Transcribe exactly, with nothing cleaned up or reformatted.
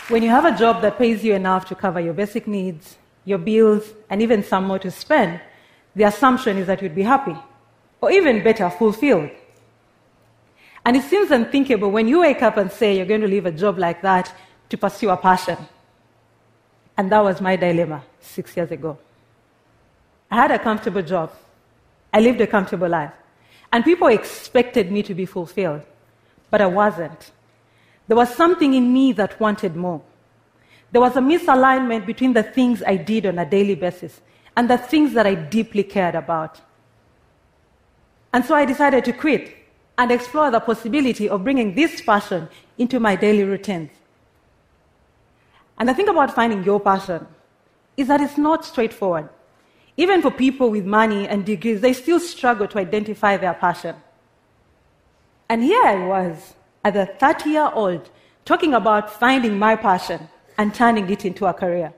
When you have a job that pays you enough to cover your basic needs, your bills, and even some more to spend, the assumption is that you'd be happy, or even better, fulfilled. And it seems unthinkable when you wake up and say you're going to leave a job like that to pursue a passion. And that was my dilemma six years ago. I had a comfortable job. I lived a comfortable life. And people expected me to be fulfilled, but I wasn't. There was something in me that wanted more. There was a misalignment between the things I did on a daily basis and the things that I deeply cared about. And so I decided to quit and explore the possibility of bringing this passion into my daily routines. And the thing about finding your passion is that it's not straightforward. Even for people with money and degrees, they still struggle to identify their passion. And here I was, as a thirty-year-old, talking about finding my passion and turning it into a career.